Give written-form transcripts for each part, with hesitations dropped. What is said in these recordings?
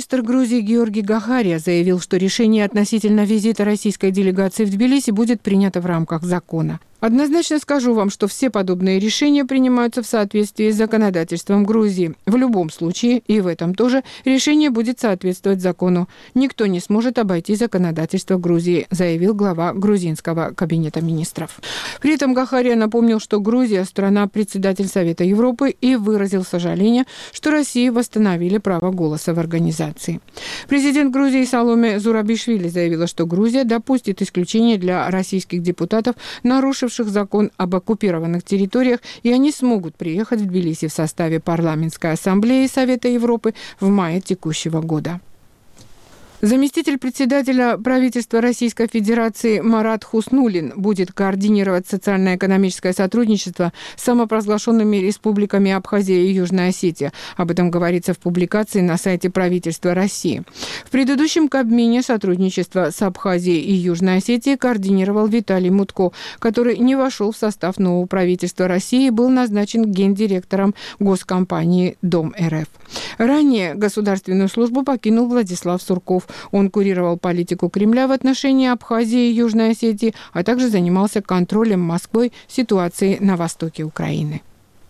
Премьер-министр Грузии Георгий Гахария заявил, что решение относительно визита российской делегации в Тбилиси будет принято в рамках закона. Однозначно скажу вам, что все подобные решения принимаются в соответствии с законодательством Грузии. В любом случае, и в этом тоже, решение будет соответствовать закону. Никто не сможет обойти законодательство Грузии, заявил глава грузинского кабинета министров. При этом Гахария напомнил, что Грузия – страна-председатель Совета Европы, и выразил сожаление, что России восстановили право голоса в организации. Президент Грузии Саломе Зурабишвили заявила, что Грузия допустит исключение для российских депутатов, нарушивших закон об оккупированных территориях, и они смогут приехать в Тбилиси в составе парламентской ассамблеи Совета Европы в мае текущего года. Заместитель председателя правительства Российской Федерации Марат Хуснуллин будет координировать социально-экономическое сотрудничество с самопровозглашенными республиками Абхазия и Южная Осетия. Об этом говорится в публикации на сайте правительства России. В предыдущем Кабмине сотрудничество с Абхазией и Южной Осетией координировал Виталий Мутко, который не вошел в состав нового правительства России и был назначен гендиректором госкомпании «Дом РФ». Ранее государственную службу покинул Владислав Сурков. Он курировал политику Кремля в отношении Абхазии и Южной Осетии, а также занимался контролем Москвой ситуации на востоке Украины.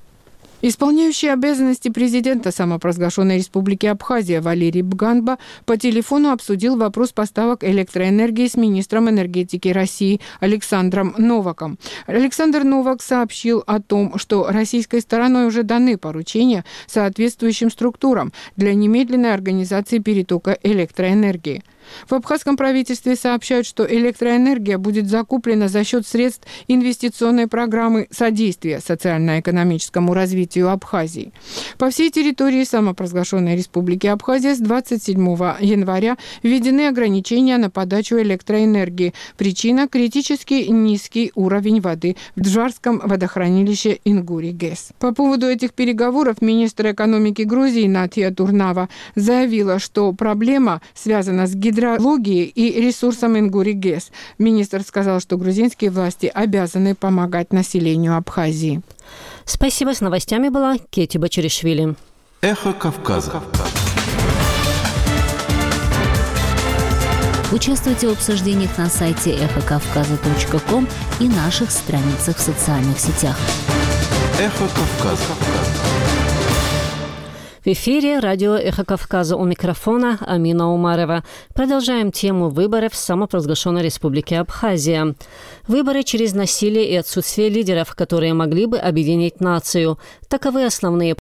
Исполняющий обязанности президента самопровозглашенной республики Абхазия Валерий Бганба по телефону обсудил вопрос поставок электроэнергии с министром энергетики России Александром Новаком. Александр Новак сообщил о том, что российской стороной уже даны поручения соответствующим структурам для немедленной организации перетока электроэнергии. В абхазском правительстве сообщают, что электроэнергия будет закуплена за счет средств инвестиционной программы содействия социально-экономическому развитию Абхазии. По всей территории самопровозглашенной республики Абхазия с 27 января введены ограничения на подачу электроэнергии. Причина – критически низкий уровень воды в Джварском водохранилище Ингури-ГЭС. По поводу этих переговоров министр экономики Грузии Натия Турнава заявила, что проблема связана с гидрологией и ресурсом Ингури-ГЭС. Министр сказал, что грузинские власти обязаны помогать населению Абхазии. Спасибо. С новостями была Кети Бачаришвили. Эхо Кавказа. Участвуйте в обсуждениях на сайте эхокавказа.ком и наших страницах в социальных сетях. Эхо Кавказа. В эфире радио «Эхо Кавказа», у микрофона Амина Умарова. Продолжаем тему выборов в самопровозглашенной республике Абхазия. Выборы через насилие и отсутствие лидеров, которые могли бы объединить нацию. Таковы основные